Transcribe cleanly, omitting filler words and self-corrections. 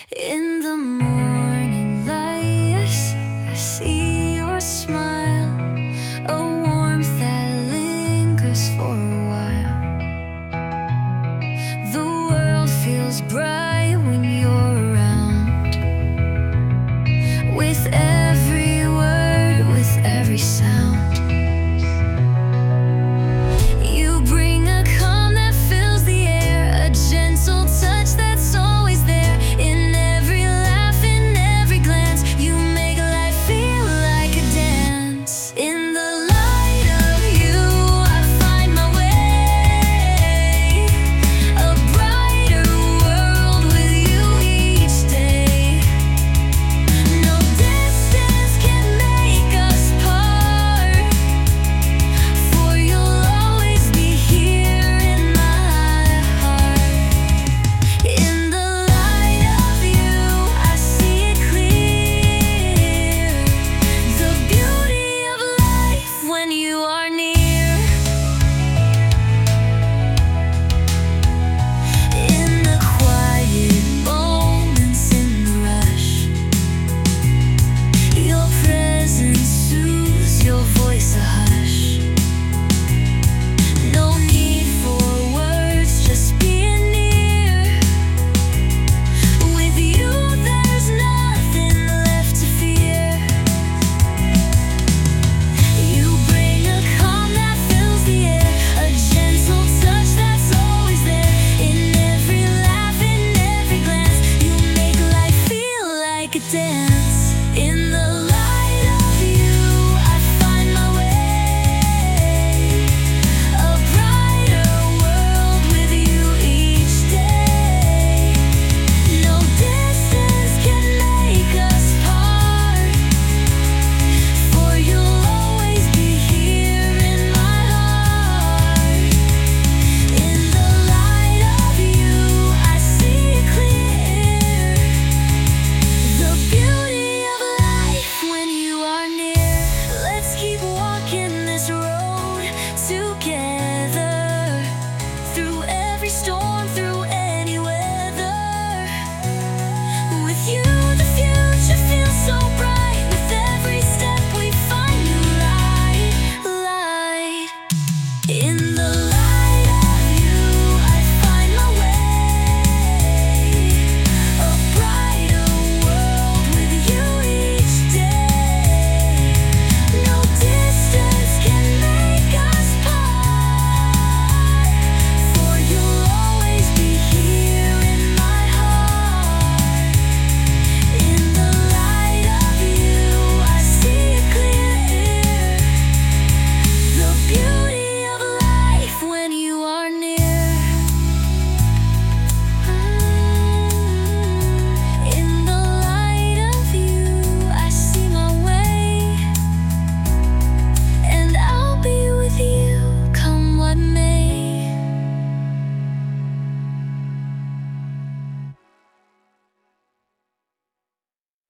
In the morning light, I see your smile, a warmth that lingers for a while. The world feels bright when you're around. With every word, with every sound, you bring a calm that fills the air, a gentle touch that's always there. In every laugh, in every glance, you make life feel like a dance. In the light of you, I find my way, a brighter world with you each day. No distance can make us part, for you'll always be here in my heart. In the light of you, I see it clear, the beauty of life when you are near. In the quiet moments, in the rush, your presence soothes, your voice a hush. No need for words, just being near. With you, there's nothing left to fear. You bring a calm that fills the air, a gentle touch that's always there. In every laugh, in every glance, you make life feel like a dance.